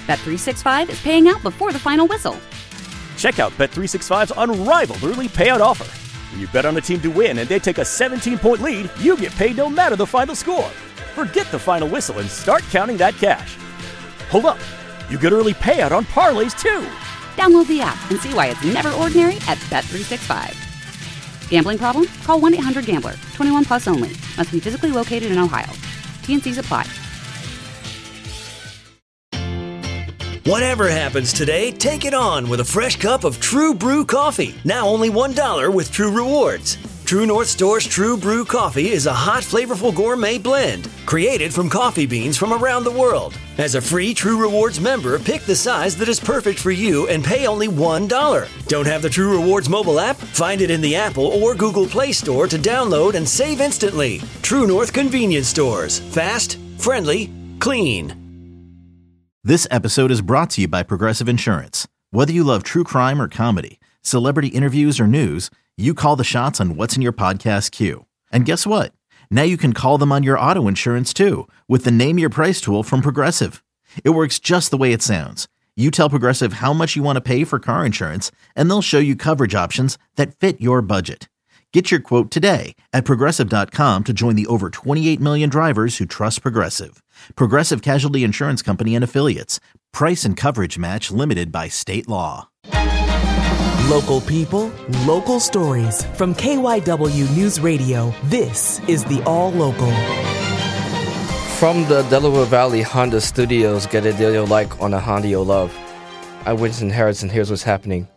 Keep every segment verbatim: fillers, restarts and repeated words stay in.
Bet three sixty-five is paying out before the final whistle. Check out Bet three sixty-five's unrivaled early payout offer. When you bet on a team to win and they take a seventeen-point lead, you get paid no matter the final score. Forget the final whistle and start counting that cash. Hold up. You get early payout on parlays, too. Download the app and see why it's never ordinary at Bet three sixty-five. Gambling problem? Call one eight hundred gambler. twenty-one plus only. Must be physically located in Ohio. T N Cs apply. Whatever happens today, take it on with a fresh cup of True Brew coffee. Now only one dollar with True Rewards. True North Store's True Brew coffee is a hot, flavorful gourmet blend created from coffee beans from around the world. As a free True Rewards member, pick the size that is perfect for you and pay only one dollar. Don't have the True Rewards mobile app? Find it in the Apple or Google Play Store to download and save instantly. True North Convenience Stores. Fast, friendly, clean. This episode is brought to you by Progressive Insurance. Whether you love true crime or comedy, celebrity interviews or news, you call the shots on what's in your podcast queue. And guess what? Now you can call them on your auto insurance too with the Name Your Price tool from Progressive. It works just the way it sounds. You tell Progressive how much you want to pay for car insurance, and they'll show you coverage options that fit your budget. Get your quote today at Progressive dot com to join the over twenty-eight million drivers who trust Progressive. Progressive Casualty Insurance Company and Affiliates. Price and coverage match limited by state law. Local people, local stories. From K Y W News Radio, this is the All Local. From the Delaware Valley Honda Studios, get a deal you'll like on a Honda you'll love. I'm Winston Harrison. Here's what's happening.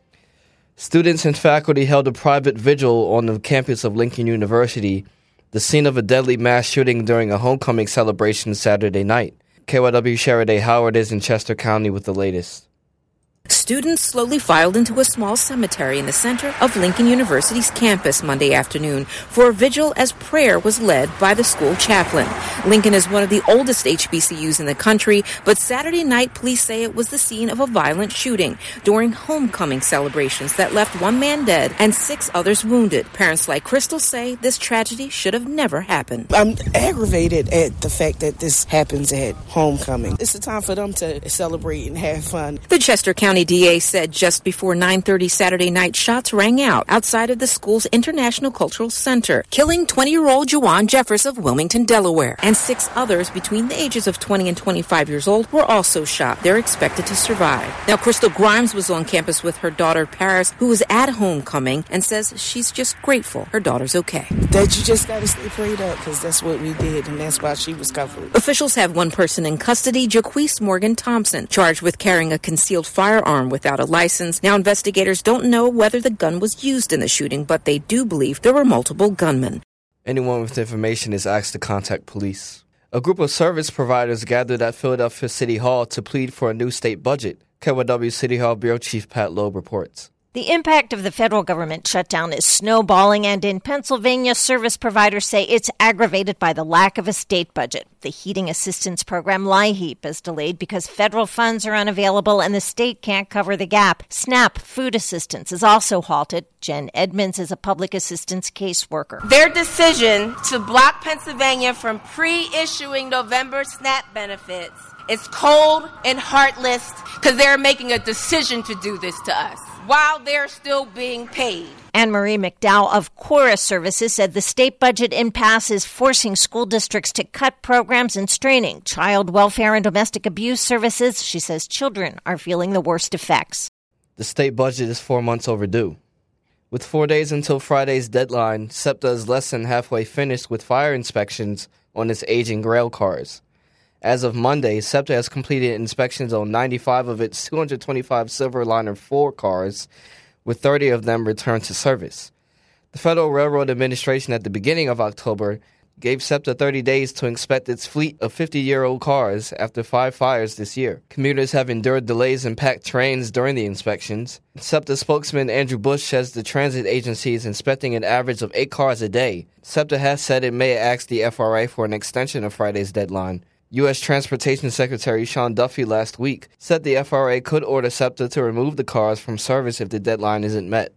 Students and faculty held a private vigil on the campus of Lincoln University, the scene of a deadly mass shooting during a homecoming celebration Saturday night. K Y W Sheridan Howard is in Chester County with the latest. Students slowly filed into a small cemetery in the center of Lincoln University's campus Monday afternoon for a vigil as prayer was led by the school chaplain. Lincoln is one of the oldest H B C Us in the country, but Saturday night police say it was the scene of a violent shooting during homecoming celebrations that left one man dead and six others wounded. Parents like Crystal say this tragedy should have never happened. I'm aggravated at the fact that this happens at homecoming. It's a time for them to celebrate and have fun. The Chester County D A said just before nine thirty Saturday night, shots rang out outside of the school's International Cultural Center, killing twenty-year-old Juwan Jeffers of Wilmington, Delaware. And six others between the ages of twenty and twenty-five years old were also shot. They're expected to survive. Now, Crystal Grimes was on campus with her daughter, Paris, who was at homecoming, and says she's just grateful her daughter's okay. That you just got to stay prayed up, because that's what we did, and that's why she was covered. Officials have one person in custody, Jaquise Morgan Thompson, charged with carrying a concealed firearm without a license. Now, investigators don't know whether the gun was used in the shooting, but they do believe there were multiple gunmen. Anyone with information is asked to contact police. A group of service providers gathered at Philadelphia City Hall to plead for a new state budget. K Y W City Hall Bureau Chief Pat Loeb reports. The impact of the federal government shutdown is snowballing, and in Pennsylvania, service providers say it's aggravated by the lack of a state budget. The heating assistance program, LIHEAP, is delayed because federal funds are unavailable and the state can't cover the gap. SNAP food assistance is also halted. Jen Edmonds is a public assistance caseworker. Their decision to block Pennsylvania from pre-issuing November SNAP benefits is cold and heartless because they're making a decision to do this to us while they're still being paid. Anne-Marie McDowell of Cora Services said the state budget impasse is forcing school districts to cut programs and straining child welfare and domestic abuse services. She says children are feeling the worst effects. The state budget is four months overdue. With four days until Friday's deadline, SEPTA is less than halfway finished with fire inspections on its aging rail cars. As of Monday, SEPTA has completed inspections on ninety-five of its two hundred twenty-five Silverliner four cars, with thirty of them returned to service. The Federal Railroad Administration at the beginning of October gave SEPTA thirty days to inspect its fleet of fifty-year-old cars after five fires this year. Commuters have endured delays in packed trains during the inspections. SEPTA spokesman Andrew Bush says the transit agency is inspecting an average of eight cars a day. SEPTA has said it may ask the F R A for an extension of Friday's deadline. U S Transportation Secretary Sean Duffy last week said the F R A could order SEPTA to remove the cars from service if the deadline isn't met.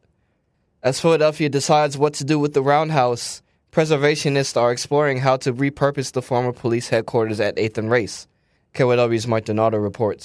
As Philadelphia decides what to do with the Roundhouse, preservationists are exploring how to repurpose the former police headquarters at eighth and Race. K Y W's Mike Donato reports.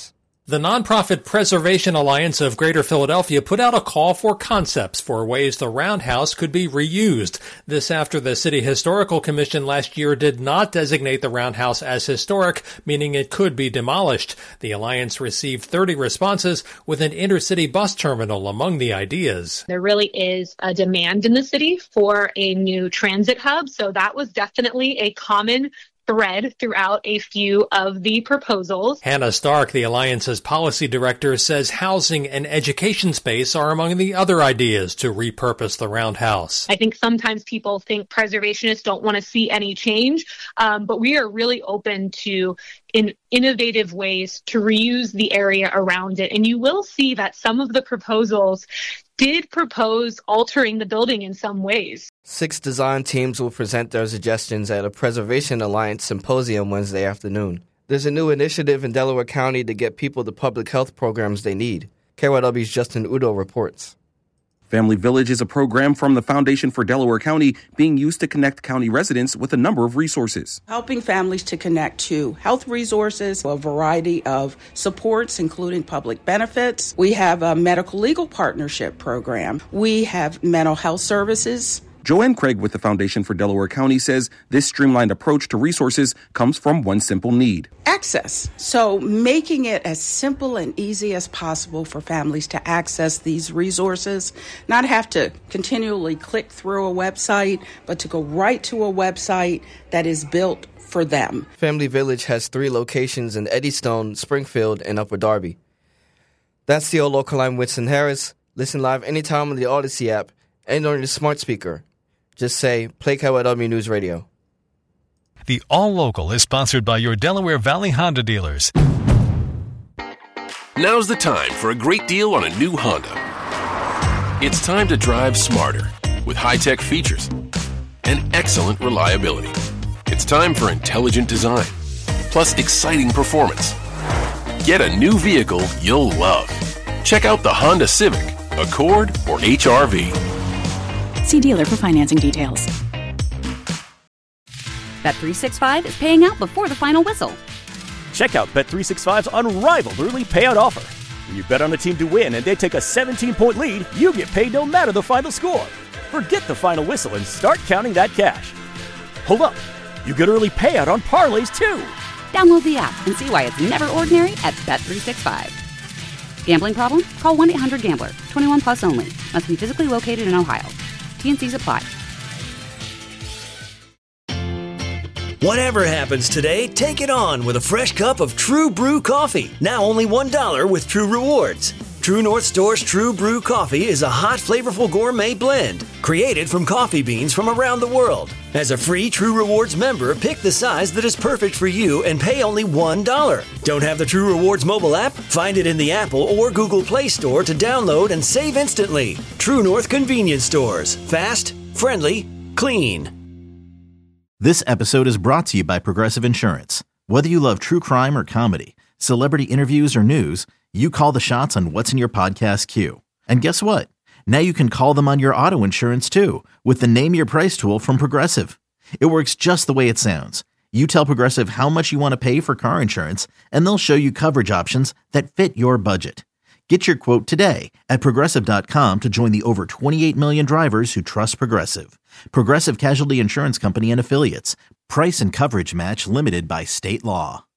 The nonprofit Preservation Alliance of Greater Philadelphia put out a call for concepts for ways the Roundhouse could be reused. This after the City Historical Commission last year did not designate the Roundhouse as historic, meaning it could be demolished. The Alliance received thirty responses, with an intercity bus terminal among the ideas. There really is a demand in the city for a new transit hub, so that was definitely a common thread throughout a few of the proposals. Hannah Stark, the Alliance's policy director, says housing and education space are among the other ideas to repurpose the Roundhouse. I think sometimes people think preservationists don't want to see any change, um, but we are really open to in innovative ways to reuse the area around it. And you will see that some of the proposals did propose altering the building in some ways. Six design teams will present their suggestions at a Preservation Alliance symposium Wednesday afternoon. There's a new initiative in Delaware County to get people the public health programs they need. K Y W's Justin Udo reports. Family Village is a program from the Foundation for Delaware County being used to connect county residents with a number of resources. Helping families to connect to health resources, a variety of supports, including public benefits. We have a medical legal partnership program. We have mental health services. Joanne Craig with the Foundation for Delaware County says this streamlined approach to resources comes from one simple need. Access. So making it as simple and easy as possible for families to access these resources, not have to continually click through a website, but to go right to a website that is built for them. Family Village has three locations in Eddystone, Springfield, and Upper Darby. That's the All Local. I'm Winston Harris. Listen live anytime on the Odyssey app and on your smart speaker. Just say, play K Y W News Radio. The All Local is sponsored by your Delaware Valley Honda dealers. Now's the time for a great deal on a new Honda. It's time to drive smarter with high-tech features and excellent reliability. It's time for intelligent design, plus exciting performance. Get a new vehicle you'll love. Check out the Honda Civic, Accord, or H R V. See dealer for financing details. Bet three sixty-five is paying out before the final whistle. Check out Bet three sixty-five's unrivaled early payout offer. When you bet on a team to win and they take a seventeen-point lead, you get paid no matter the final score. Forget the final whistle and start counting that cash. Hold up. You get early payout on parlays, too. Download the app and see why it's never ordinary at Bet three sixty-five. Gambling problem? Call one eight hundred gambler. twenty-one plus only. Must be physically located in Ohio. T N Cs apply. Whatever happens today, take it on with a fresh cup of True Brew coffee. Now only one dollar with True Rewards. True North Store's True Brew coffee is a hot, flavorful gourmet blend created from coffee beans from around the world. As a free True Rewards member, pick the size that is perfect for you and pay only one dollar. Don't have the True Rewards mobile app? Find it in the Apple or Google Play Store to download and save instantly. True North Convenience Stores. Fast, friendly, clean. This episode is brought to you by Progressive Insurance. Whether you love true crime or comedy, celebrity interviews or news, you call the shots on what's in your podcast queue. And guess what? Now you can call them on your auto insurance too with the Name Your Price tool from Progressive. It works just the way it sounds. You tell Progressive how much you want to pay for car insurance, and they'll show you coverage options that fit your budget. Get your quote today at Progressive dot com to join the over twenty-eight million drivers who trust Progressive. Progressive Casualty Insurance Company and Affiliates. Price and coverage match limited by state law.